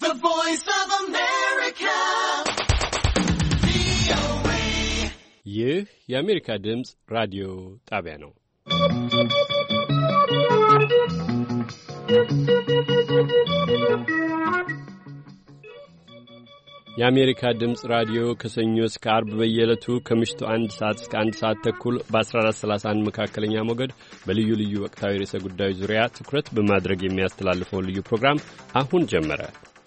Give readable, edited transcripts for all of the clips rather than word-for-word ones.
The Voice of America. ይህ የአሜሪካ ድምፅ ራዲዮ ጣቢያ ነው። የአሜሪካ ድምፅ ራዲዮ ከሰኞ እስከ አርብ በየዕለቱ ከምሽቱ 1 ሰዓት እስከ 1 ሰዓት ተኩል በ1431 መካከለኛ ሞገድ በልዩ ልዩ ወቅታዊ ርዕሰ ጉዳዮች ዙሪያ ትኩረት በማድረግ የሚያስተላልፈውን ልዩ ፕሮግራም አሁን ጀመረ።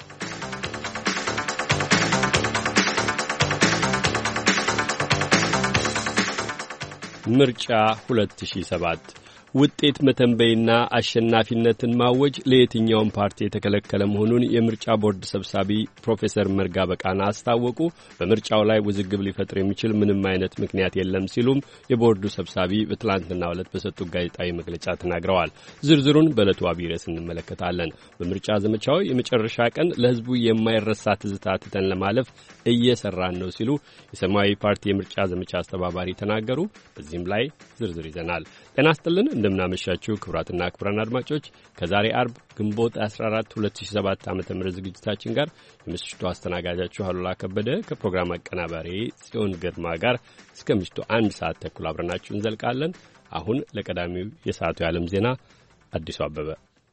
ምርጫ 2007 ውጤት መተንበይና አሸናፊነትን ማወጅ ለየትኛውም ፓርቲ የተከለከለ መሆኑን የምርጫ ቦርድ ሰብሳቢ ፕሮፌሰር መርጋ በቃና አስታወቁ። በምርጫው ላይ ውዝግብ ሊፈጥር የሚችል ምንም አይነት ምክንያት የለም ሲሉም የቦርዱ ሰብሳቢ በትላንትናው ዕለት በሰጡት ጋዜጣዊ መግለጫ ተናግረዋል። ዝርዝሩን በዕለቱ አብይ ርዕስ እንመለከታለን። በምርጫ ዘመቻው የመጨረሻ ቀን ለሕዝቡ የማይረሳ ትዝታ ትተን ለማለፍ እየሰራን ነው ሲሉ የሰማያዊ ፓርቲ የምርጫ ዘመቻ አስተባባሪ ተናገሩ። በዚህም ላይ ዝርዝር ይዘናል። ጤና ይስጥልን፣ እንደምናመሻችሁ ክቡራትና ክቡራን አድማጮች ከዛሬ አርብ ግንቦት 14 2007 ዓ.ም ዝግጅታችን ጋር የምሽቱ አስተናጋጃችሁ አሉላ ከበደ ከፕሮግራም አቀናባሪ ጽዮን ግርማ ጋር እስከ ምሽቱ 1 ሰዓት ተኩል አብረናችሁ እንዘልቃለን። አሁን ለቀዳሚው የሰዓቱ የዓለም ዜና አዲሱ አበበ።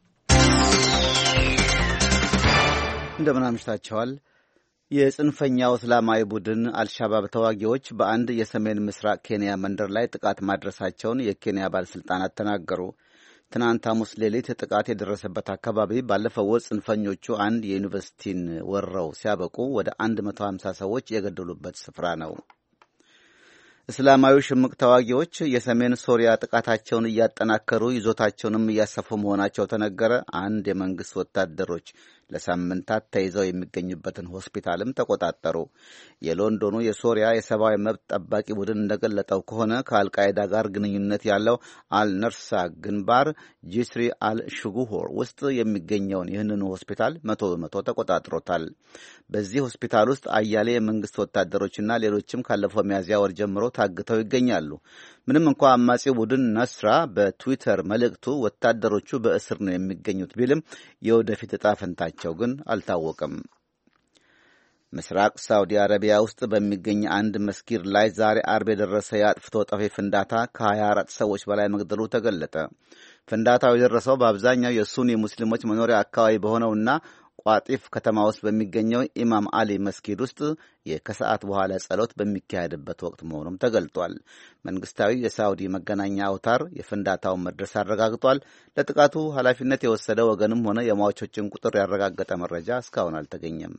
እንደምናመሽታችኋል። የጽንፈኛው እስላማዊ ቡድን አልሻባብ ተዋጊዎች በአንድ የሰሜን ምስራቅ ኬንያ መንደር ላይ ጥቃት ማድረሳቸውን የኬንያ ባለሥልጣናት ተናገሩ። ትናንት ሐሙስ ሌሊት ጥቃት የደረሰበት አካባቢ ባለፈው ወር ጽንፈኞቹ አንድ የዩኒቨርሲቲን ወረው ሲያበቁ ወደ 150 ሰዎች የገደሉበት ስፍራ ነው። እስላማዊ ሽምቅ ተዋጊዎች የሰሜን ሶሪያ ጥቃታቸውን እያጠናከሩ ይዞታቸውንም እያሰፉ መሆናቸው ተነገረ። አንድ የመንግሥት ወታደሮች ለሳምንታት ተይዘው የሚገኙበትን ሆስፒታልም ተቆጣጠሩ። የሎንዶኑ የሶሪያ የሰብአዊ መብት ጠባቂ ቡድን እንደገለጠው ከሆነ ከአልቃይዳ ጋር ግንኙነት ያለው አልነርሳ ግንባር ጂስሪ አልሽጉሆር ውስጥ የሚገኘውን ይህንኑ ሆስፒታል 100% ተቆጣጥሮታል። በዚህ ሆስፒታል ውስጥ አያሌ የመንግሥት ወታደሮችና ሌሎችም ካለፈው ሚያዝያ ወር ጀምሮ ታግተው ይገኛሉ። ምንም እንኳ አማጺው ቡድን ነስራ በትዊተር መልእክቱ ወታደሮቹ በእስር ነው የሚገኙት ቢልም የወደፊት ዕጣ ፈንታቸው ግን አልታወቀም። ምስራቅ ሳውዲ አረቢያ ውስጥ በሚገኝ አንድ መስጊድ ላይ ዛሬ አርብ የደረሰ የአጥፍቶ ጠፊ ፍንዳታ ከ24 ሰዎች በላይ መግደሉ ተገለጠ። ፍንዳታው የደረሰው በአብዛኛው የሱኒ ሙስሊሞች መኖሪያ አካባቢ በሆነውና ቋጢፍ ከተማ ውስጥ በሚገኘው ኢማም አሊ መስጊድ ውስጥ ከሰዓት በኋላ ጸሎት በሚካሄድበት ወቅት መሆኑም ተገልጧል። መንግስታዊ የሳውዲ መገናኛ አውታር የፍንዳታውን መድረስ አረጋግጧል። ለጥቃቱ ኃላፊነት የወሰደ ወገንም ሆነ የሟቾችን ቁጥር ያረጋገጠ መረጃ እስካሁን አልተገኘም።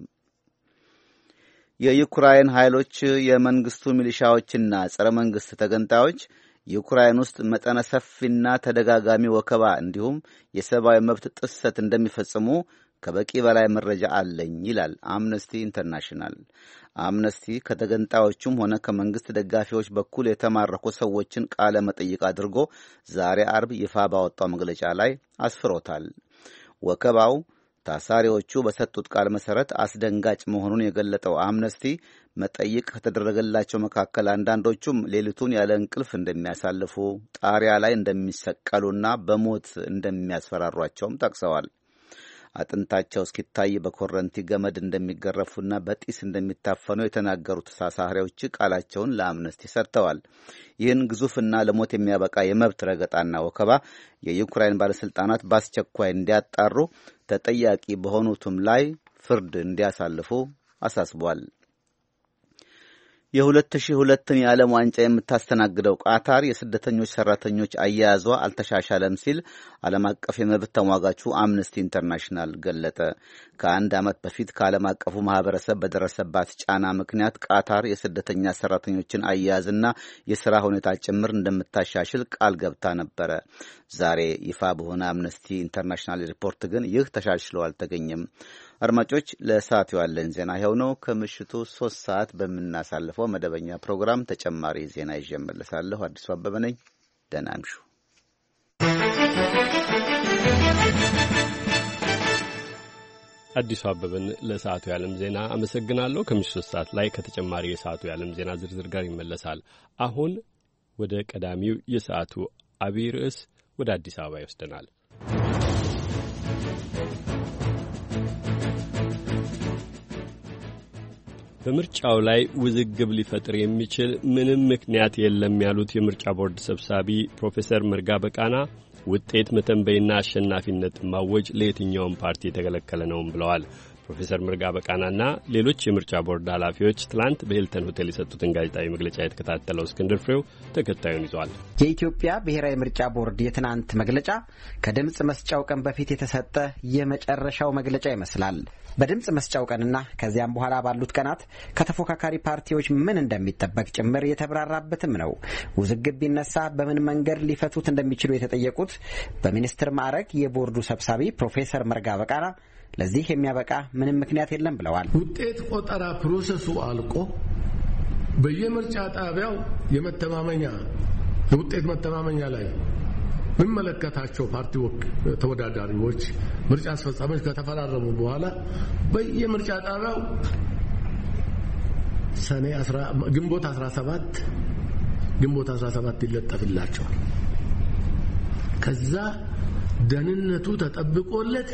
የዩክራይን ኃይሎች የመንግስቱ ሚሊሻዎችና ጸረ መንግስት ተገንጣዮች ዩክራይን ውስጥ መጠነ ሰፊና ተደጋጋሚ ወከባ እንዲሁም የሰብአዊ መብት ጥሰት እንደሚፈጽሙ ከበቂ በላይ መረጃ አለኝ ይላል አምነስቲ ኢንተርናሽናል። አምነስቲ ከተገንጣዮቹም ሆነ ከመንግስት ደጋፊዎች በኩል የተማረኩ ሰዎችን ቃለ መጠይቅ አድርጎ ዛሬ አርብ ይፋ ባወጣው መግለጫ ላይ አስፍሮታል። ወከባው ታሳሪዎቹ በሰጡት ቃል መሰረት አስደንጋጭ መሆኑን የገለጠው አምነስቲ መጠይቅ ከተደረገላቸው መካከል አንዳንዶቹም ሌሊቱን ያለ እንቅልፍ እንደሚያሳልፉ፣ ጣሪያ ላይ እንደሚሰቀሉና በሞት እንደሚያስፈራሯቸውም ጠቅሰዋል። አጥንታቸው እስኪታይ በኮረንቲ ገመድ እንደሚገረፉና በጢስ እንደሚታፈኑ የተናገሩት ታሳሪዎች ቃላቸውን ለአምነስቲ ሰጥተዋል። ይህን ግዙፍና ለሞት የሚያበቃ የመብት ረገጣና ወከባ የዩክራይን ባለሥልጣናት በአስቸኳይ እንዲያጣሩ፣ ተጠያቂ በሆኑትም ላይ ፍርድ እንዲያሳልፉ አሳስቧል። የ2002ን የዓለም ዋንጫ የምታስተናግደው ቃታር የስደተኞች ሰራተኞች አያያዟ አልተሻሻለም ሲል ዓለም አቀፍ የመብት ተሟጋቹ አምነስቲ ኢንተርናሽናል ገለጠ። ከአንድ ዓመት በፊት ከዓለም አቀፉ ማህበረሰብ በደረሰባት ጫና ምክንያት ቃታር የስደተኛ ሰራተኞችን አያያዝና የሥራ ሁኔታ ጭምር እንደምታሻሽል ቃል ገብታ ነበረ። ዛሬ ይፋ በሆነ አምነስቲ ኢንተርናሽናል ሪፖርት ግን ይህ ተሻሽሎ አልተገኘም። አድማጮች፣ ለሰዓቱ ያለን ዜና ይኸው ነው። ከምሽቱ 3 ሰዓት በምናሳልፈው መደበኛ ፕሮግራም ተጨማሪ ዜና ይዤ እመለሳለሁ። አዲሱ አበበ ነኝ። ደህና እምሹ። አዲሱ አበበን ለሰዓቱ የዓለም ዜና አመሰግናለሁ። ከምሽቱ 3 ሰዓት ላይ ከተጨማሪ የሰዓቱ የዓለም ዜና ዝርዝር ጋር ይመለሳል። አሁን ወደ ቀዳሚው የሰዓቱ አብይ ርዕስ ወደ አዲስ አበባ ይወስደናል። በምርጫው ላይ ውዝግብ ሊፈጥር የሚችል ምንም ምክንያት የለም ያሉት የምርጫ ቦርድ ሰብሳቢ ፕሮፌሰር መርጋ በቃና ውጤት መተንበይና አሸናፊነትን ማወጅ ለየትኛውም ፓርቲ የተከለከለ ነውም ብለዋል። ፕሮፌሰር መርጋ በቃናና ሌሎች የምርጫ ቦርድ ኃላፊዎች ትላንት በሂልተን ሆቴል የሰጡትን ጋዜጣዊ መግለጫ የተከታተለው እስክንድር ፍሬው ተከታዩን ይዟል። የኢትዮጵያ ብሔራዊ ምርጫ ቦርድ የትናንት መግለጫ ከድምፅ መስጫው ቀን በፊት የተሰጠ የመጨረሻው መግለጫ ይመስላል። በድምፅ መስጫው ቀንና ከዚያም በኋላ ባሉት ቀናት ከተፎካካሪ ፓርቲዎች ምን እንደሚጠበቅ ጭምር የተብራራበትም ነው። ውዝግብ ቢነሳ በምን መንገድ ሊፈቱት እንደሚችሉ የተጠየቁት በሚኒስትር ማዕረግ የቦርዱ ሰብሳቢ ፕሮፌሰር መርጋ በቃና ለዚህ የሚያበቃ ምንም ምክንያት የለም ብለዋል። ውጤት ቆጠራ ፕሮሰሱ አልቆ በየምርጫ ጣቢያው የውጤት መተማመኛ ላይ የሚመለከታቸው ፓርቲ ተወዳዳሪዎች ምርጫ አስፈጻሚዎች ከተፈራረሙ በኋላ በየምርጫ ጣቢያው ግንቦት 17 ይለጠፍላቸዋል። ከዛ ደህንነቱ ተጠብቆለት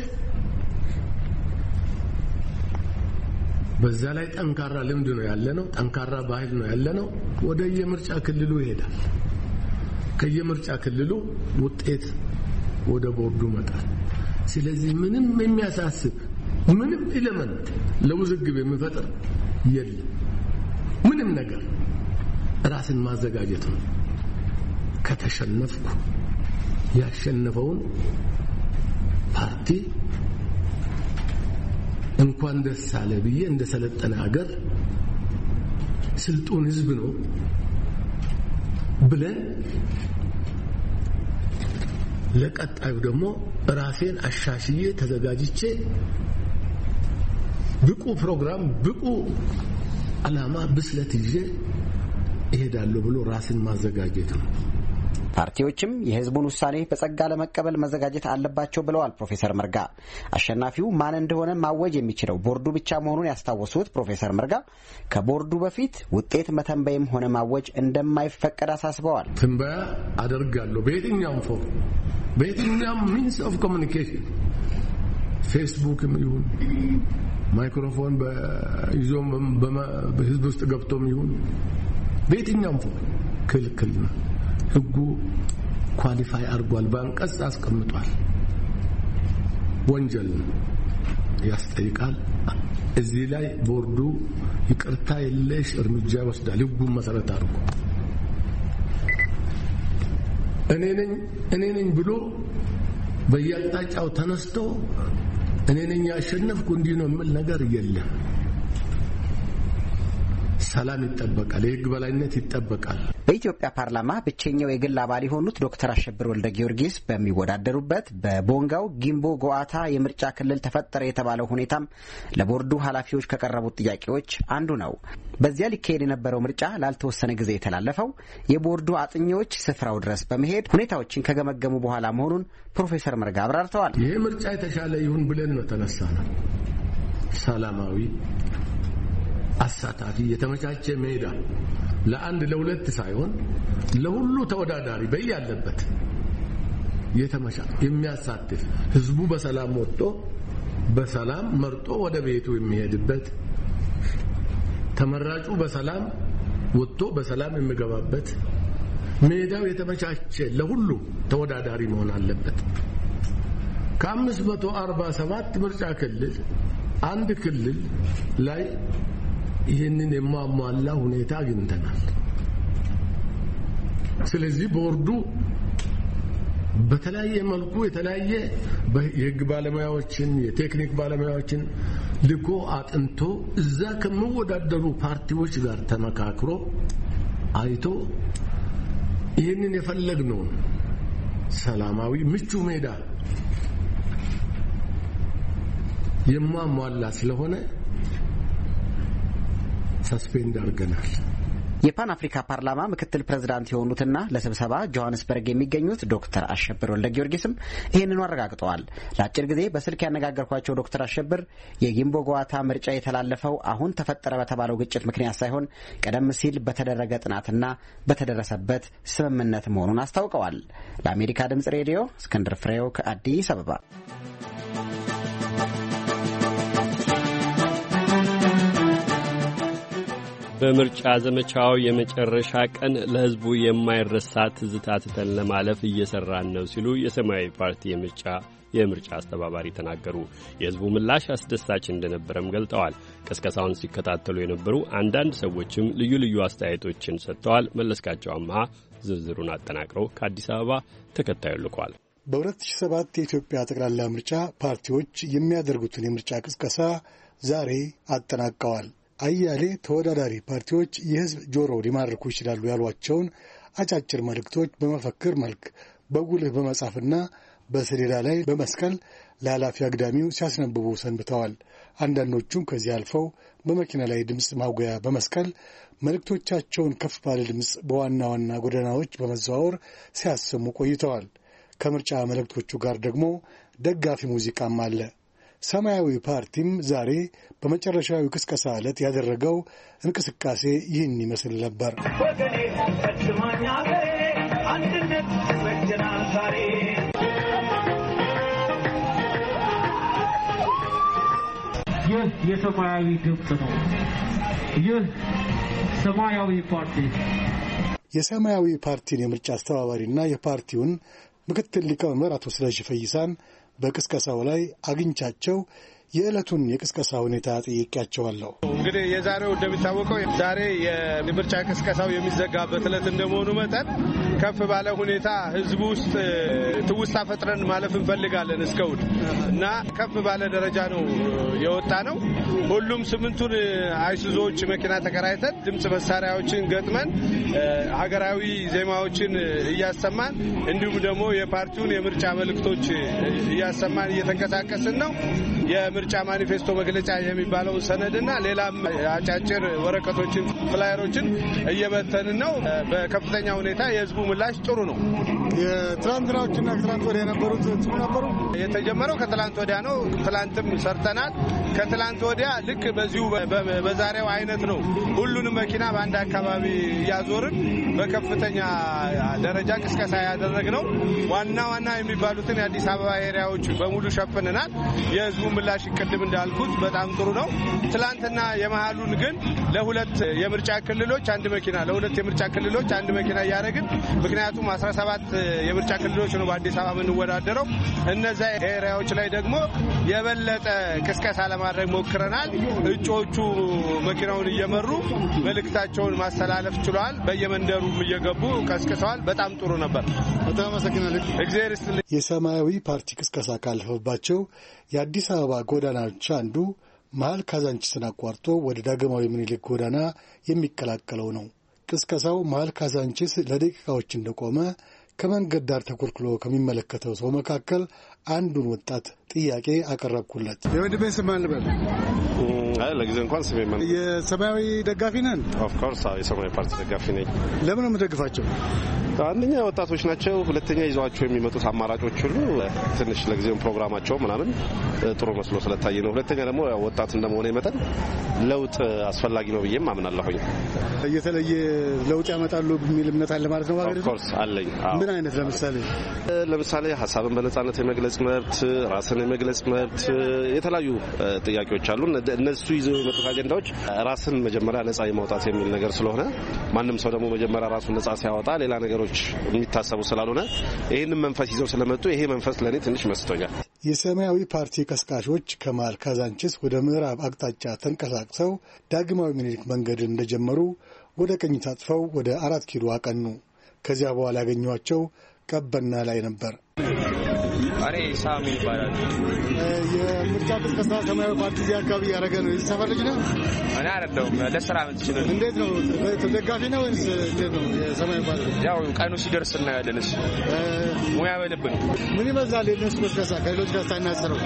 በዛ ላይ ጠንካራ ልምድ ነው ያለነው፣ ጠንካራ ባህል ነው ያለነው። ወደ የምርጫ ክልሉ ይሄዳል። ከየምርጫ ክልሉ ውጤት ወደ ቦርዱ መጣል። ስለዚህ ምንም የሚያሳስብ ምንም ኤሌመንት ለውዝግብ የሚፈጥር የለም። ምንም ነገር ራስን ማዘጋጀት ነው። ከተሸነፍኩ ያሸነፈውን ፓርቲ እንኳን ደስ አለ ብዬ እንደ ሰለጠነ ሀገር ስልጡን ህዝብ ነው ብለን ለቀጣዩ ደግሞ ራሴን አሻሽዬ ተዘጋጅቼ ብቁ ፕሮግራም ብቁ ዓላማ ብስለት ይዤ እሄዳለሁ ብሎ ራስን ማዘጋጀት ነው። ፓርቲዎችም የህዝቡን ውሳኔ በጸጋ ለመቀበል መዘጋጀት አለባቸው ብለዋል ፕሮፌሰር መርጋ። አሸናፊው ማን እንደሆነ ማወጅ የሚችለው ቦርዱ ብቻ መሆኑን ያስታወሱት ፕሮፌሰር መርጋ ከቦርዱ በፊት ውጤት መተንበይም ሆነ ማወጅ እንደማይፈቀድ አሳስበዋል። ትንበያ አደርጋለሁ በየትኛውም ፎርም በየትኛውም ሚንስ ኦፍ ኮሚኒኬሽን ፌስቡክም ይሁን ማይክሮፎን በይዞም በህዝብ ውስጥ ገብቶም ይሁን በየትኛውም ፎርም ክልክል ነው። ህጉ ኳሊፋይ አድርጓል፣ በአንቀጽ አስቀምጧል። ወንጀል ያስጠይቃል። እዚህ ላይ ቦርዱ ይቅርታ የለሽ እርምጃ ይወስዳል። ህጉን መሰረት አድርጎ እኔ ነኝ ብሎ በየአቅጣጫው ተነስቶ እኔ ነኝ ያሸነፍኩ እንዲህ ነው የሚል ነገር የለም። ሰላም ይጠበቃል፣ የህግ በላይነት ይጠበቃል። በኢትዮጵያ ፓርላማ ብቸኛው የግል አባል የሆኑት ዶክተር አሸብር ወልደ ጊዮርጊስ በሚወዳደሩበት በቦንጋው ጊምቦ ጎአታ የምርጫ ክልል ተፈጠረ የተባለው ሁኔታም ለቦርዱ ኃላፊዎች ከቀረቡት ጥያቄዎች አንዱ ነው። በዚያ ሊካሄድ የነበረው ምርጫ ላልተወሰነ ጊዜ የተላለፈው የቦርዱ አጥኚዎች ስፍራው ድረስ በመሄድ ሁኔታዎችን ከገመገሙ በኋላ መሆኑን ፕሮፌሰር መርጋ አብራርተዋል። ይህ ምርጫ የተሻለ ይሁን ብለን ነው ተነሳነው። ሰላማዊ፣ አሳታፊ፣ የተመቻቸ ሜዳ ለአንድ ለሁለት ሳይሆን ለሁሉ ተወዳዳሪ በያለበት የሚያሳትፍ ህዝቡ በሰላም ወጥቶ በሰላም መርጦ ወደ ቤቱ የሚሄድበት፣ ተመራጩ በሰላም ወጥቶ በሰላም የሚገባበት ሜዳው የተመቻቸ ለሁሉ ተወዳዳሪ መሆን አለበት። ከ547 ምርጫ ክልል አንድ ክልል ላይ ይህንን የማሟላ ሁኔታ አግኝተናል። ስለዚህ ቦርዱ በተለያየ መልኩ የተለያየ የህግ ባለሙያዎችን የቴክኒክ ባለሙያዎችን ልኮ አጥንቶ እዛ ከመወዳደሩ ፓርቲዎች ጋር ተመካክሮ አይቶ ይህንን የፈለግነው ሰላማዊ ምቹ ሜዳ የማሟላ ስለሆነ ሰስፔንድ አድርገናል። የፓን አፍሪካ ፓርላማ ምክትል ፕሬዝዳንት የሆኑትና ለስብሰባ ጆሃንስበርግ የሚገኙት ዶክተር አሸብር ወልደ ጊዮርጊስም ይህንኑ አረጋግጠዋል። ለአጭር ጊዜ በስልክ ያነጋገርኳቸው ዶክተር አሸብር የጊምቦ ጎአታ ምርጫ የተላለፈው አሁን ተፈጠረ በተባለው ግጭት ምክንያት ሳይሆን ቀደም ሲል በተደረገ ጥናትና በተደረሰበት ስምምነት መሆኑን አስታውቀዋል። ለአሜሪካ ድምጽ ሬዲዮ እስክንድር ፍሬው ከአዲስ አበባ። በምርጫ ዘመቻው የመጨረሻ ቀን ለሕዝቡ የማይረሳ ትዝታ ትተን ለማለፍ እየሰራን ነው ሲሉ የሰማያዊ ፓርቲ የምርጫ አስተባባሪ ተናገሩ። የሕዝቡ ምላሽ አስደሳች እንደነበረም ገልጠዋል። ቅስቀሳውን ሲከታተሉ የነበሩ አንዳንድ ሰዎችም ልዩ ልዩ አስተያየቶችን ሰጥተዋል። መለስካቸው አምሃ ዝርዝሩን አጠናቅረው ከአዲስ አበባ ተከታዩ ልኳል። በ2007 የኢትዮጵያ ጠቅላላ ምርጫ ፓርቲዎች የሚያደርጉትን የምርጫ ቅስቀሳ ዛሬ አጠናቀዋል። አያሌ ተወዳዳሪ ፓርቲዎች የሕዝብ ጆሮ ሊማርኩ ይችላሉ ያሏቸውን አጫጭር መልእክቶች በመፈክር መልክ በጉልህ በመጻፍና በሰሌዳ ላይ በመስቀል ለኃላፊ አግዳሚው ሲያስነብቡ ሰንብተዋል። አንዳንዶቹም ከዚህ አልፈው በመኪና ላይ ድምፅ ማጉያ በመስቀል መልእክቶቻቸውን ከፍ ባለ ድምፅ በዋና ዋና ጎዳናዎች በመዘዋወር ሲያሰሙ ቆይተዋል። ከምርጫ መልእክቶቹ ጋር ደግሞ ደጋፊ ሙዚቃም አለ። ሰማያዊ ፓርቲም ዛሬ በመጨረሻዊ ቅስቀሳ ዕለት ያደረገው እንቅስቃሴ ይህን ይመስል ነበር። ይህ የሰማያዊ ድምፅ ነው። ይህ ሰማያዊ ፓርቲ የሰማያዊ ፓርቲን የምርጫ አስተባባሪና የፓርቲውን ምክትል ሊቀመንበር አቶ ስለሺ ፈይሳን በቅስቀሳው ላይ አግኝቻቸው የዕለቱን የቅስቀሳ ሁኔታ ጠይቄያቸዋለሁ። እንግዲህ የዛሬው እንደሚታወቀው ዛሬ የምርጫ ቅስቀሳው የሚዘጋበት ዕለት እንደመሆኑ መጠን ከፍ ባለ ሁኔታ ህዝቡ ውስጥ ትውስታ ፈጥረን ማለፍ እንፈልጋለን እስከ እሑድ እና ከፍ ባለ ደረጃ ነው የወጣ ነው። ሁሉም 8ቱን አይሱዞች መኪና ተከራይተን ድምጽ መሳሪያዎችን ገጥመን ሀገራዊ ዜማዎችን እያሰማን እንዲሁም ደግሞ የፓርቲውን የምርጫ መልእክቶች እያሰማን እየተንቀሳቀስን ነው። የምርጫ ማኒፌስቶ መግለጫ የሚባለው ሰነድና ሌላም አጫጭር ወረቀቶችን ፍላየሮችን እየበተንን ነው። በከፍተኛ ሁኔታ የህዝቡ ምላሽ ጥሩ ነው። የትላንትናዎችና ከትላንት ወዲያ የነበሩት ጥሩ ነበሩ። የተጀመረው ከትላንት ወዲያ ነው። ትላንትም ሰርተናል። ከትላንት ወዲያ ልክ በዚሁ በዛሬው አይነት ነው። ሁሉንም መኪና በአንድ አካባቢ እያዞርን በከፍተኛ ደረጃ ቅስቀሳ ያደረግነው ዋና ዋና የሚባሉትን የአዲስ አበባ ኤሪያዎች በሙሉ ሸፍነናል። የህዝቡ ምላሽ ቅድም እንዳልኩት በጣም ጥሩ ነው። ትላንትና የመሃሉን ግን ለሁለት የምርጫ ክልሎች አንድ መኪና ለሁለት የምርጫ ክልሎች አንድ መኪና ያደረግን ምክንያቱም 17 የምርጫ ክልሎች ነው በአዲስ አበባ የምንወዳደረው። እነዛ ኤሪያዎች ላይ ደግሞ የበለጠ ቅስቀሳ ለማድረግ ሞክረናል። እጩዎቹ መኪናውን እየመሩ መልእክታቸውን ማስተላለፍ ችለዋል። በየመንደሩም እየገቡ ቀስቅሰዋል። በጣም ጥሩ ነበር። በጣም አመሰግናለሁ። እግዚአብሔር ይስጥልኝ። የሰማያዊ ፓርቲ ቅስቀሳ ካለፈባቸው የአዲስ አበባ ጎዳናዎች አንዱ መሀል ካዛንቺስን አቋርጦ ወደ ዳግማዊ ምኒልክ ጎዳና የሚቀላቀለው ነው። ቅስቀሳው መሀል ካዛንቺስ ለደቂቃዎች እንደቆመ ከመንገድ ዳር ተኮልኩሎ ከሚመለከተው ሰው መካከል አንዱን ወጣት ጥያቄ አቀረብኩለት። የወንድሜ ስም ማን ልበል? ለጊዜው እንኳን ስሜ ማን? የሰማያዊ ደጋፊ ነን? ኦፍ ኮርስ የሰማያዊ ፓርቲ ደጋፊ ነኝ። ለምን ነው የምትደግፋቸው? አንደኛ ወጣቶች ናቸው፣ ሁለተኛ ይዘዋቸው የሚመጡት አማራጮች ሁሉ ትንሽ ለጊዜው ፕሮግራማቸው ምናምን ጥሩ መስሎ ስለታየ ነው። ሁለተኛ ደግሞ ወጣት እንደመሆነ መጠን ለውጥ አስፈላጊ ነው ብዬም አምናለሁኝ። የተለየ ለውጥ ያመጣሉ የሚል እምነት አለ ማለት ነው? ኦፍ ኮርስ አለኝ። ምን አይነት? ለምሳሌ ሀሳብን በነጻነት የመግለጽ መብት፣ ራስን የመግለጽ መብት፣ የተለያዩ ጥያቄዎች አሉ። እነሱ ይዘው የመጡት አጀንዳዎች ራስን መጀመሪያ ነጻ የማውጣት የሚል ነገር ስለሆነ ማንም ሰው ደግሞ መጀመሪያ ራሱን ነጻ ሲያወጣ ሌላ ነገሮች የሚታሰቡ ስላልሆነ ይህንን መንፈስ ይዘው ስለመጡ ይሄ መንፈስ ለእኔ ትንሽ መስቶኛል። የሰማያዊ ፓርቲ ቀስቃሾች ከመሃል ካዛንቺስ ወደ ምዕራብ አቅጣጫ ተንቀሳቅሰው ዳግማዊ ምኒልክ መንገድን እንደጀመሩ ወደ ቀኝ ታጥፈው ወደ 4 ኪሎ አቀኑ። ከዚያ በኋላ ያገኟቸው ቀበና ላይ ነበር። እኔ ሳሚ ይባላል። የምርጫ ቅስቀሳ ሰማያዊ ፓርቲ እዚህ አካባቢ ያደረገ ነው። የዚህ ሰፈር ልጅ ነህ? እኔ አይደለሁም። ለስራ መጥቼ ነው። እንዴት ነው? ተደጋፊ ነው ወይስ እንዴት ነው? የሰማያዊ ፓርቲ ያው ቀኑ ሲደርስ እናያለን። እሱ ሙያ በልብን ምን ይመስላል የእነሱ ቅስቀሳ ከሌሎች ጋር ሳይናጽረው?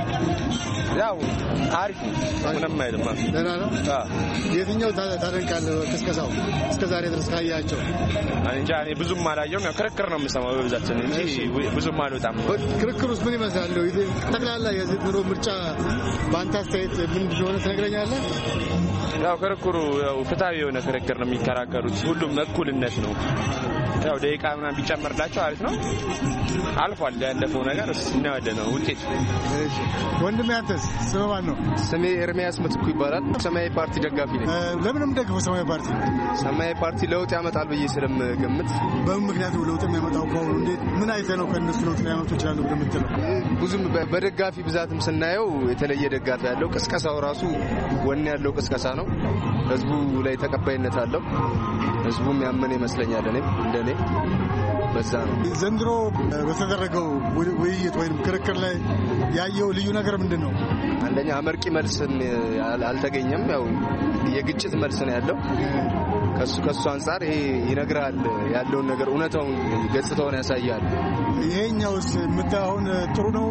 ያው አሪፍ ምንም አይልም። ደህና ነው። የትኛው ታደንቃለህ? ቅስቀሳው እስከዛሬ ድረስ ካያቸው? እንጃ እኔ ብዙም አላየሁም። ያው ክርክር ነው የምሰማው በብዛት እንጂ ብዙም አልወጣም። ክርክር ውስጥ ምን ይመስላል? ጠቅላላ የዘንድሮ ምርጫ በአንተ አስተያየት ምን እንደሆነ ትነግረኛለህ? ያው ክርክሩ ፍትሃዊ የሆነ ክርክር ነው የሚከራከሩት። ሁሉም እኩልነት ነው። ያው ደቂቃ ምናምን ቢጨመርላቸው አሪፍ ነው። አልፏል ያለፈው ነገር እናያለን ነው ውጤት። እሺ ወንድሜ አንተስ ስም ማን ነው? ስሜ ኤርሚያስ ምትኩ ይባላል። ሰማያዊ ፓርቲ ደጋፊ ነኝ። ለምንም ደግፈው ሰማያዊ ፓርቲ? ሰማያዊ ፓርቲ ለውጥ ያመጣል ብዬ ስለምገምት። በምን ምክንያት ለውጥ የሚያመጣው? እንዴት ምን አይተህ ነው ከእነሱ ለውጥ ሊያመጡ ይችላሉ ብለህ የምትለው? ብዙም በደጋፊ ብዛትም ስናየው የተለየ ደጋፊ ያለው ቅስቀሳው ራሱ ወኔ ያለው ቅስቀሳ ነው። ህዝቡ ላይ ተቀባይነት አለው። ህዝቡም ያመነ ይመስለኛል። እኔም እንደኔ በዛ ነው። ዘንድሮ በተደረገው ውይይት ወይም ክርክር ላይ ያየው ልዩ ነገር ምንድነው? አንደኛ አመርቂ መልስን አልተገኘም። ያው የግጭት መልስ ነው ያለው። ከሱ አንፃር ይሄ ይነግራል ያለውን ነገር እውነታውን ገጽታውን ያሳያል። ይሄኛውስ የምታውን ጥሩ ነው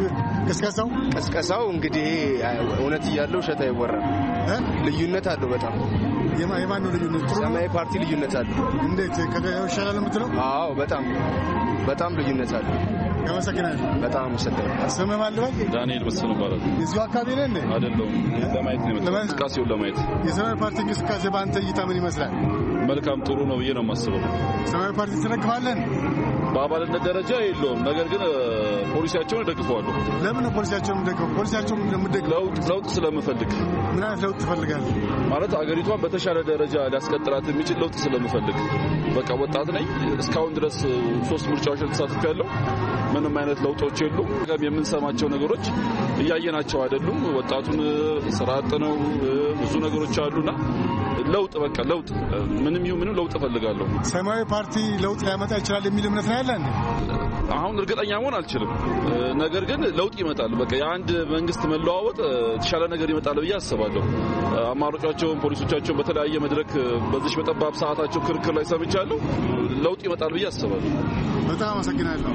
ቅስቀሳው እንግዲህ እውነት እያለው ውሸት አይወራም። ልዩነት አለው በጣም። የማን ነው ልዩነት? ጥሩ ሰማያዊ ፓርቲ ልዩነት አለው። እንዴት ከደው ይሻላል የምትለው? አዎ በጣም ልዩነት አለው። ያመሰግናል። በጣም አመሰግናለሁ። ስምህ ማን ነው? ዳንኤል መስፍን ይባላል። እዚሁ አካባቢ ነህ እንዴ? አይደለም። ለማየት ነው የመጣሁት። እንቅስቃሴውን ለማየት። የሰማያዊ ፓርቲ እንቅስቃሴ በአንተ እይታ ምን ይመስላል? መልካም ጥሩ ነው ብዬ ነው የማስበው። ሰማያዊ ፓርቲ ትደግፋለህ? በአባልነት ደረጃ የለውም። ነገር ግን ፖሊሲያቸውን እደግፈዋለሁ። ለምን ነው ፖሊሲያቸውን የምትደግፈው? ፖሊሲያቸውን እንደምትደግፈው ለውጥ ስለምፈልግ። ምን አይነት ለውጥ ትፈልጋለህ? ማለት አገሪቷን በተሻለ ደረጃ ሊያስቀጥላት የሚችል ለውጥ ስለምፈልግ። በቃ ወጣት ነኝ። እስካሁን ድረስ 3 ምርጫዎች ተሳትፌያለሁ። ምንም አይነት ለውጦች የሉም። የምንሰማቸው ነገሮች እያየናቸው አይደሉም። ወጣቱን ስራ አጥ ነው፣ ብዙ ነገሮች አሉና ለውጥ በቃ ለውጥ ምንም ለውጥ ፈልጋለሁ። ሰማያዊ ፓርቲ ለውጥ ሊያመጣ ይችላል የሚል እምነት ነው ያለን። አሁን እርግጠኛ መሆን አልችልም። ነገር ግን ለውጥ ይመጣል። በቃ የአንድ መንግስት መለዋወጥ የተሻለ ነገር ይመጣል ብዬ አስባለሁ። አማራጮቻቸውን ፖሊሶቻቸውን በተለያየ መድረክ በዚህ በጠባብ ሰዓታቸው ክርክር ላይ ሰምቻለሁ። ለውጥ ይመጣል ብዬ አስባለሁ። በጣም አመሰግናለሁ።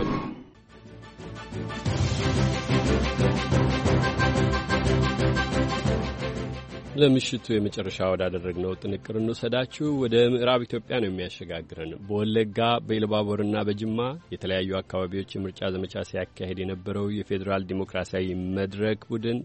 ለምሽቱ የመጨረሻ ወዳደረግነው ጥንቅር እንውሰዳችሁ። ወደ ምዕራብ ኢትዮጵያ ነው የሚያሸጋግረን። በወለጋ በኢሉባቦርና በጅማ የተለያዩ አካባቢዎች የምርጫ ዘመቻ ሲያካሄድ የነበረው የፌዴራል ዲሞክራሲያዊ መድረክ ቡድን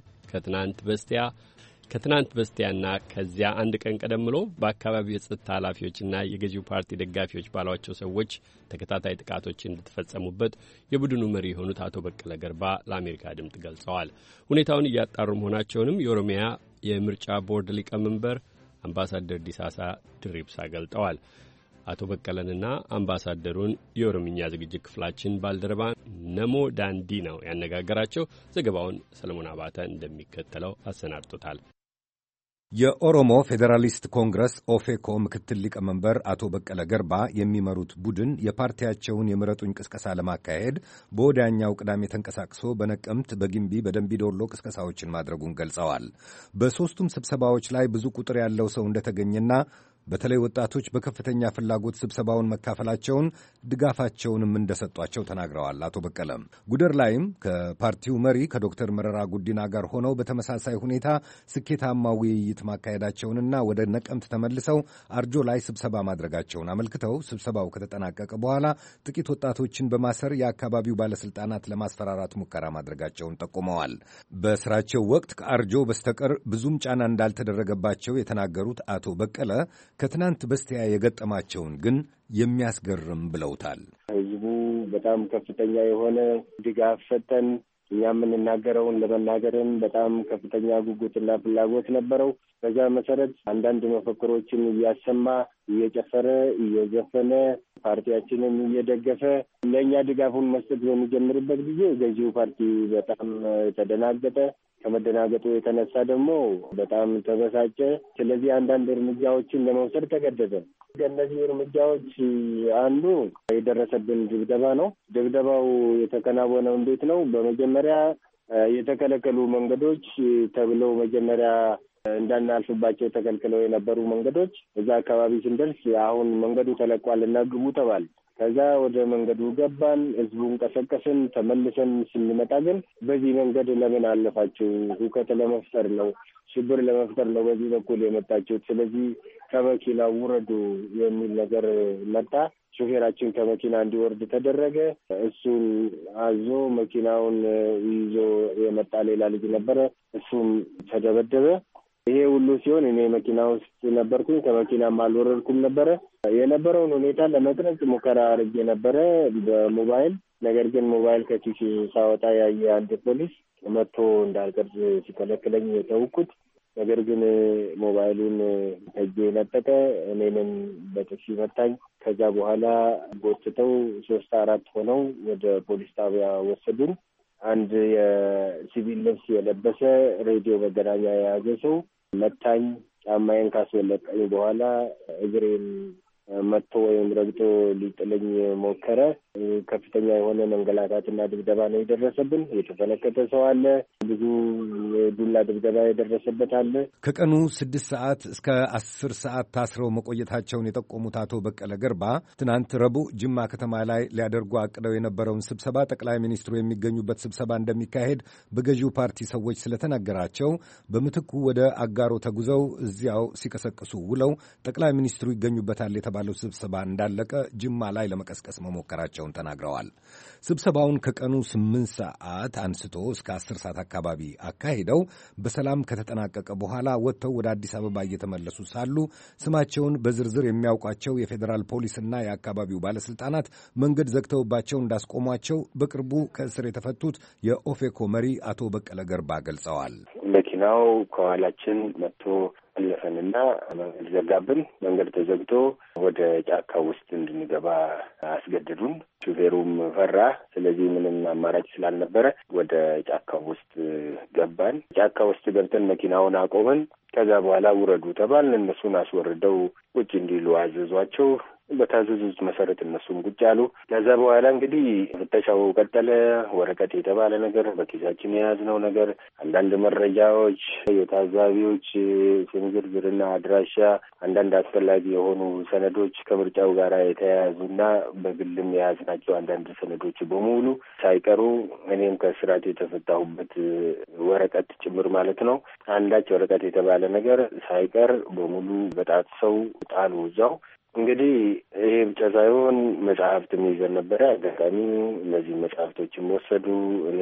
ከትናንት በስቲያና ከዚያ አንድ ቀን ቀደም ብሎ በአካባቢው የጸጥታ ኃላፊዎችና የገዢው ፓርቲ ደጋፊዎች ባሏቸው ሰዎች ተከታታይ ጥቃቶች እንደተፈጸሙበት የቡድኑ መሪ የሆኑት አቶ በቀለ ገርባ ለአሜሪካ ድምፅ ገልጸዋል። ሁኔታውን እያጣሩ መሆናቸውንም የኦሮሚያ የምርጫ ቦርድ ሊቀመንበር አምባሳደር ዲሳሳ ድሪብሳ ገልጠዋል። አቶ በቀለንና አምባሳደሩን የኦሮምኛ ዝግጅት ክፍላችን ባልደረባ ነሞ ዳንዲ ነው ያነጋገራቸው። ዘገባውን ሰለሞን አባተ እንደሚከተለው አሰናድቶታል። የኦሮሞ ፌዴራሊስት ኮንግረስ ኦፌኮ ምክትል ሊቀመንበር አቶ በቀለ ገርባ የሚመሩት ቡድን የፓርቲያቸውን የምረጡኝ ቅስቀሳ ለማካሄድ በወዲያኛው ቅዳሜ ተንቀሳቅሶ በነቀምት፣ በግምቢ፣ በደንቢዶሎ ቅስቀሳዎችን ማድረጉን ገልጸዋል። በሦስቱም ስብሰባዎች ላይ ብዙ ቁጥር ያለው ሰው እንደተገኘና በተለይ ወጣቶች በከፍተኛ ፍላጎት ስብሰባውን መካፈላቸውን ድጋፋቸውንም እንደሰጧቸው ተናግረዋል። አቶ በቀለ ጉደር ላይም ከፓርቲው መሪ ከዶክተር መረራ ጉዲና ጋር ሆነው በተመሳሳይ ሁኔታ ስኬታማ ውይይት ማካሄዳቸውንና ወደ ነቀምት ተመልሰው አርጆ ላይ ስብሰባ ማድረጋቸውን አመልክተው ስብሰባው ከተጠናቀቀ በኋላ ጥቂት ወጣቶችን በማሰር የአካባቢው ባለስልጣናት ለማስፈራራት ሙከራ ማድረጋቸውን ጠቁመዋል። በስራቸው ወቅት ከአርጆ በስተቀር ብዙም ጫና እንዳልተደረገባቸው የተናገሩት አቶ በቀለ ከትናንት በስቲያ የገጠማቸውን ግን የሚያስገርም ብለውታል። ህዝቡ በጣም ከፍተኛ የሆነ ድጋፍ ሰጠን። እኛ የምንናገረውን ለመናገርም በጣም ከፍተኛ ጉጉትና ፍላጎት ነበረው። በዛ መሰረት አንዳንድ መፈክሮችን እያሰማ እየጨፈረ እየዘፈነ ፓርቲያችንን እየደገፈ ለእኛ ድጋፉን መስጠት በሚጀምርበት ጊዜ ገዢው ፓርቲ በጣም ተደናገጠ። ከመደናገጡ የተነሳ ደግሞ በጣም ተበሳጨ። ስለዚህ አንዳንድ እርምጃዎችን ለመውሰድ ተገደደ። ከእነዚህ እርምጃዎች አንዱ የደረሰብን ድብደባ ነው። ድብደባው የተከናወነው እንዴት ነው? በመጀመሪያ የተከለከሉ መንገዶች ተብለው መጀመሪያ እንዳናልፍባቸው ተከልክለው የነበሩ መንገዶች እዛ አካባቢ ስንደርስ አሁን መንገዱ ተለቋልና ግቡ ተባል። ከዛ ወደ መንገዱ ገባን፣ ህዝቡን ቀሰቀስን። ተመልሰን ስንመጣ ግን በዚህ መንገድ ለምን አለፋችሁ? ሁከት ለመፍጠር ነው፣ ሽብር ለመፍጠር ነው በዚህ በኩል የመጣችሁት። ስለዚህ ከመኪናው ውረዱ የሚል ነገር መጣ። ሹፌራችን ከመኪና እንዲወርድ ተደረገ። እሱን አዞ መኪናውን ይዞ የመጣ ሌላ ልጅ ነበረ። እሱም ተደበደበ። ይሄ ሁሉ ሲሆን እኔ መኪና ውስጥ ነበርኩኝ። ከመኪናም አልወረድኩም ነበረ። የነበረውን ሁኔታ ለመቅረጽ ሙከራ አድርጌ ነበረ በሞባይል። ነገር ግን ሞባይል ከኪሱ ሳወጣ ያየ አንድ ፖሊስ መጥቶ እንዳልቀርጽ ሲከለክለኝ የተውኩት። ነገር ግን ሞባይሉን ከእጄ ነጠቀ። እኔንም በጥፊ መታኝ። ከዛ በኋላ ጎትተው 3-4 ሆነው ወደ ፖሊስ ጣቢያ ወሰዱን። አንድ የሲቪል ልብስ የለበሰ ሬዲዮ መገናኛ የያዘ ሰው መታኝ። ጫማዬን ካስወለቀኝ በኋላ እግሬን መጥቶ ወይም ረግጦ ሊጥለኝ ሞከረ። ከፍተኛ የሆነ መንገላታትና ድብደባ ነው የደረሰብን። የተፈነከተ ሰው አለ። ብዙ ዱላ ድብደባ የደረሰበት አለ። ከቀኑ 6 ሰዓት እስከ 10 ሰዓት ታስረው መቆየታቸውን የጠቆሙት አቶ በቀለ ገርባ ትናንት ረቡዕ ጅማ ከተማ ላይ ሊያደርጉ አቅደው የነበረውን ስብሰባ ጠቅላይ ሚኒስትሩ የሚገኙበት ስብሰባ እንደሚካሄድ በገዢው ፓርቲ ሰዎች ስለተነገራቸው በምትኩ ወደ አጋሮ ተጉዘው እዚያው ሲቀሰቅሱ ውለው ጠቅላይ ሚኒስትሩ ይገኙበታል የተባለው ስብሰባ እንዳለቀ ጅማ ላይ ለመቀስቀስ መሞከራቸውን ተናግረዋል። ስብሰባውን ከቀኑ 8 ሰዓት አንስቶ እስከ 10 ሰዓት አካባቢ አካሂደው በሰላም ከተጠናቀቀ በኋላ ወጥተው ወደ አዲስ አበባ እየተመለሱ ሳሉ ስማቸውን በዝርዝር የሚያውቋቸው የፌዴራል ፖሊስና የአካባቢው ባለስልጣናት መንገድ ዘግተውባቸው እንዳስቆሟቸው በቅርቡ ከእስር የተፈቱት የኦፌኮ መሪ አቶ በቀለ ገርባ ገልጸዋል። መኪናው ከኋላችን መጥቶ አለፈንና መንገድ ዘጋብን። መንገድ ተዘግቶ ወደ ጫካ ውስጥ እንድንገባ አስገደዱን። ሹፌሩም ፈራ። ስለዚህ ምንም አማራጭ ስላልነበረ ወደ ጫካ ውስጥ ገባን። ጫካ ውስጥ ገብተን መኪናውን አቆመን። ከዛ በኋላ ውረዱ ተባልን። እነሱን አስወርደው ቁጭ እንዲሉ አዘዟቸው። በታዘዙት መሰረት እነሱም ቁጭ አሉ። ከዛ በኋላ እንግዲህ ፍተሻው ቀጠለ። ወረቀት የተባለ ነገር፣ በኪሳችን የያዝነው ነገር፣ አንዳንድ መረጃዎች፣ የታዛቢዎች ስም ዝርዝርና አድራሻ፣ አንዳንድ አስፈላጊ የሆኑ ሰነዶች ከምርጫው ጋር የተያያዙና በግልም የያዝናቸው አንዳንድ ሰነዶች በሙሉ ሳይቀሩ እኔም ከእስራት የተፈታሁበት ወረቀት ጭምር ማለት ነው። አንዳች ወረቀት የተባለ ነገር ሳይቀር በሙሉ በጣጥሰው ጣሉ እዛው። እንግዲህ ይሄ ብቻ ሳይሆን መጽሐፍትም ይዘን ነበረ። አጋጣሚ እነዚህ መጽሐፍቶችም ወሰዱ። እኔ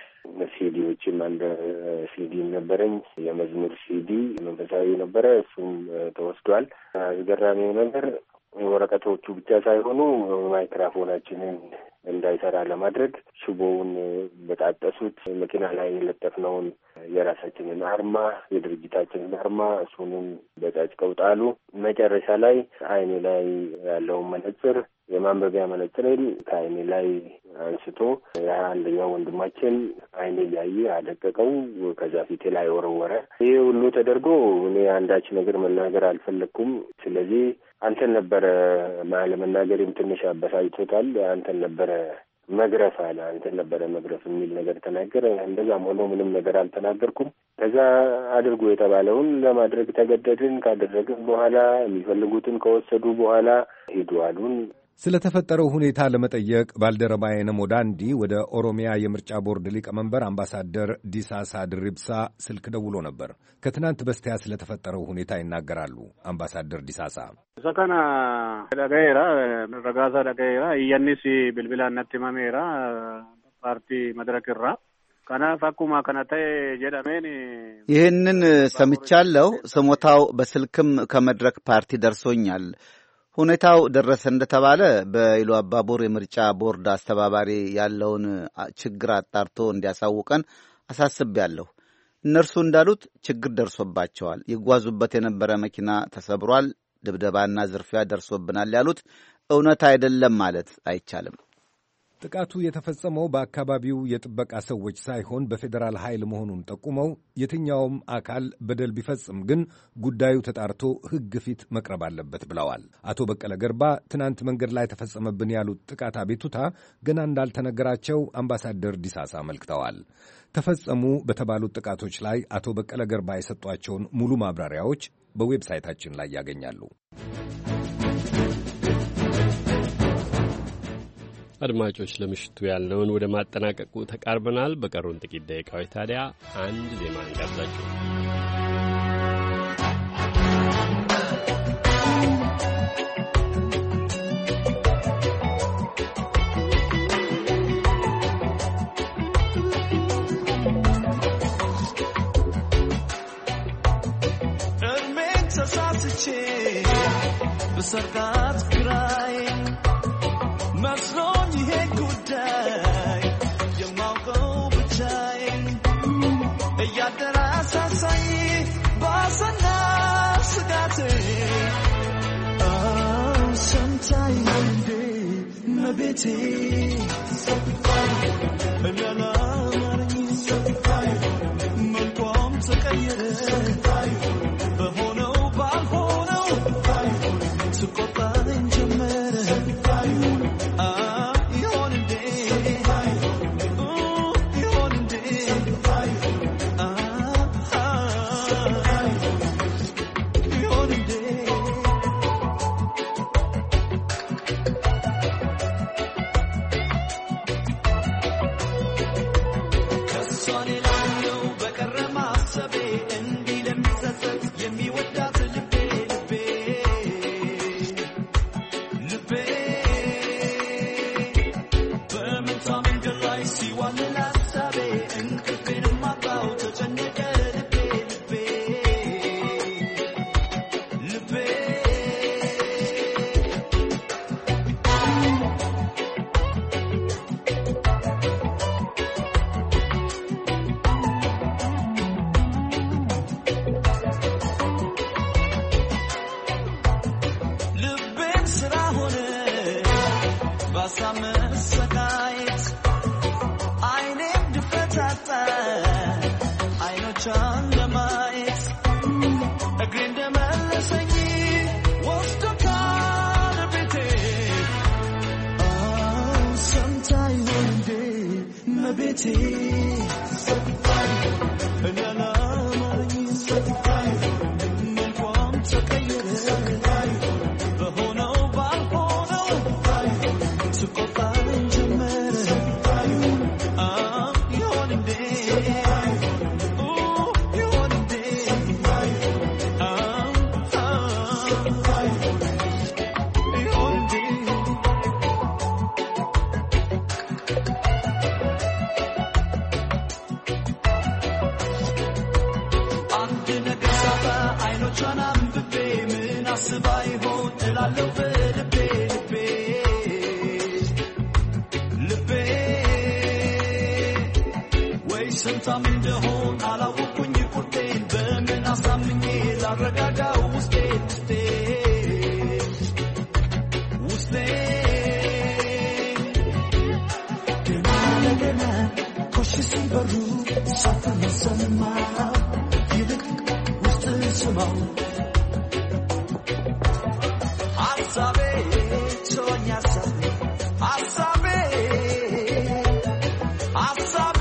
ሲዲዎችም አንድ ሲዲ ነበረኝ፣ የመዝሙር ሲዲ መንፈሳዊ ነበረ፣ እሱም ተወስዷል። አስገራሚው ነገር ወረቀቶቹ ብቻ ሳይሆኑ ማይክራፎናችንን እንዳይሰራ ለማድረግ ሽቦውን በጣጠሱት። መኪና ላይ የለጠፍነውን የራሳችንን አርማ፣ የድርጅታችንን አርማ እሱንም በጫጭቀው ጣሉ። መጨረሻ ላይ አይኔ ላይ ያለውን መነጽር፣ የማንበቢያ መነጽሬን ከአይኔ ላይ አንስቶ አንደኛው ወንድማችን አይኔ እያየ አደቀቀው። ከዛ ፊቴ ላይ ወረወረ። ይህ ሁሉ ተደርጎ እኔ አንዳች ነገር መናገር አልፈለግኩም። ስለዚህ አንተን ነበረ ለመናገርም ትንሽ አበሳጭቶታል። አንተን ነበረ መግረፍ አለ። አንተን ነበረ መግረፍ የሚል ነገር ተናገረ። እንደዛም ሆኖ ምንም ነገር አልተናገርኩም። ከዛ አድርጎ የተባለውን ለማድረግ ተገደድን። ካደረግን በኋላ የሚፈልጉትን ከወሰዱ በኋላ ሂዱ አሉን። ስለተፈጠረው ሁኔታ ለመጠየቅ ባልደረባዬ ነሞ ዳንዲ ወደ ኦሮሚያ የምርጫ ቦርድ ሊቀመንበር አምባሳደር ዲሳሳ ድሪብሳ ስልክ ደውሎ ነበር። ከትናንት በስቲያ ስለተፈጠረው ሁኔታ ይናገራሉ። አምባሳደር ዲሳሳ ሰከና ደጋይራ ረጋሳ ደጋይራ እያኒስ ብልብላነት ማሜራ ፓርቲ መድረክራ ከናፍ አኩማ ከናተ ጀዳሜን ይህንን ሰምቻለሁ። ስሞታው በስልክም ከመድረክ ፓርቲ ደርሶኛል። ሁኔታው ደረሰ እንደተባለ በኢሉ አባቦር የምርጫ ቦርድ አስተባባሪ ያለውን ችግር አጣርቶ እንዲያሳውቀን አሳስቤያለሁ። እነርሱ እንዳሉት ችግር ደርሶባቸዋል። ይጓዙበት የነበረ መኪና ተሰብሯል፣ ድብደባና ዝርፊያ ደርሶብናል ያሉት እውነት አይደለም ማለት አይቻልም። ጥቃቱ የተፈጸመው በአካባቢው የጥበቃ ሰዎች ሳይሆን በፌዴራል ኃይል መሆኑን ጠቁመው የትኛውም አካል በደል ቢፈጽም ግን ጉዳዩ ተጣርቶ ሕግ ፊት መቅረብ አለበት ብለዋል። አቶ በቀለ ገርባ ትናንት መንገድ ላይ ተፈጸመብን ያሉት ጥቃት አቤቱታ ገና እንዳልተነገራቸው አምባሳደር ዲሳሳ አመልክተዋል። ተፈጸሙ በተባሉት ጥቃቶች ላይ አቶ በቀለ ገርባ የሰጧቸውን ሙሉ ማብራሪያዎች በዌብሳይታችን ላይ ያገኛሉ። አድማጮች፣ ለምሽቱ ያለውን ወደ ማጠናቀቁ ተቃርበናል። በቀሩን ጥቂት ደቂቃዎች ታዲያ አንድ ዜማ እንጋብዛችሁ። በሰርቃት ግራይ መስሎኝ ይሄ ጉዳይ የማውቀው ብቻዬ እያደራሳሳይ ባሰና ስጋቴ ሰምታይ እንዴ መቤቴ እያላ ማረኝ መልኳም ተቀየረ በሆነው ባልሆነው ስቆጣኝ ጀመረ ይሆን እንዴ ይሆን እንዴ ይሆን እንዴ ከሷኔ ላለው በቀረ ማሰቤ እንዲህ ለሚጸጸት የሚወዳት ልቤ ልቤ በመንታ መንገድ ላይ ሲዋልል ሀሳቤ እንቅልፌንም አጣሁ ተጨነቀ ልቤ ልቤ ልቤን ስራ ሆነ ባሳብ መሰቃየት አይኔም ድፍረት አጣ አይኖቿን ለማየት እግሬ እንደመለሰኝ ወስዶ ካለቤቴ ሰምታ ይሆን እንዴ መቤቴ እኔ አላማረኝ መልኳም ተቀየረ በሆነው ባልሆነው ስቆጣኝ ጀመረ ይሆን እንዴ ይሆን እንዴ ይሆን እንዴ አንድ ነገር ሳጣ አይኖቿን አንብቤ ምን አስባ ይሆን እላለሁ በልቤ ልቤ ወይ ሰምታም እንደሆን አላወቅኩኝ ቁርጤን በምን አሳምኜ ላረጋጋው ውስጤን ገና ለገና ኮሽ ሲበሩ ሳትመሰማ ይልቅ ውስጥ ስማው ሀሳቤ ጮኛ ሀሳቤ ሀሳቤ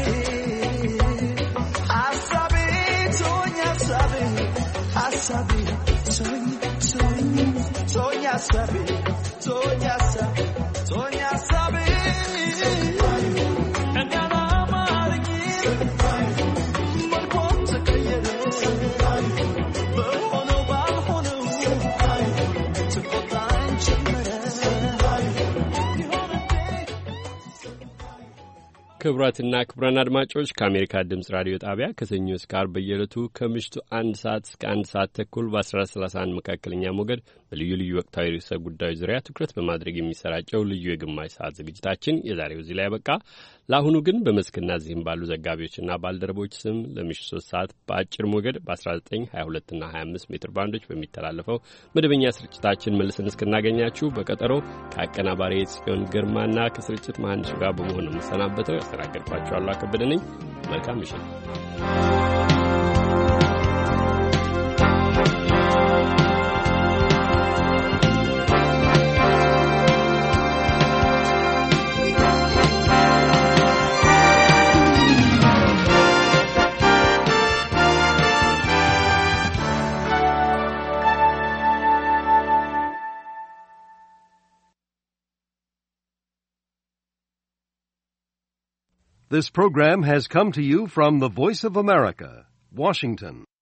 ሀሳቤ ጮኛ ሀሳቤ ጮኛ ሀሳቤ ጮኛ ሀሳቤ እንዲያና ማረኝ መልኳም ተቀየረ በሆነው ባልሆነው ስቆጣኝ ጀመረ ክቡራትና ክቡራን አድማጮች ከአሜሪካ ድምፅ ራዲዮ ጣቢያ ከሰኞ እስከ ዓርብ በየዕለቱ ከምሽቱ 1 ሰዓት እስከ 1 ሰዓት ተኩል በ1431 መካከለኛ ሞገድ በልዩ ልዩ ወቅታዊ ርዕሰ ጉዳዮች ዙሪያ ትኩረት በማድረግ የሚሰራጨው ልዩ የግማሽ ሰዓት ዝግጅታችን የዛሬው እዚህ ላይ ያበቃ። ለአሁኑ ግን በመስክና እዚህም ባሉ ዘጋቢዎችና ባልደረቦች ስም ለምሽቱ 3 ሰዓት በአጭር ሞገድ በ19፣ 22ና 25 ሜትር ባንዶች በሚተላለፈው መደበኛ ስርጭታችን መልሰን እስክናገኛችሁ በቀጠሮ ከአቀናባሪ ጽዮን ግርማና ከስርጭት መሐንዲሱ ጋር በመሆን የምሰናበተው ያስተናገድኳችኋለሁ አከበደ ነኝ። መልካም ምሽት። This program has come to you from the Voice of America, Washington.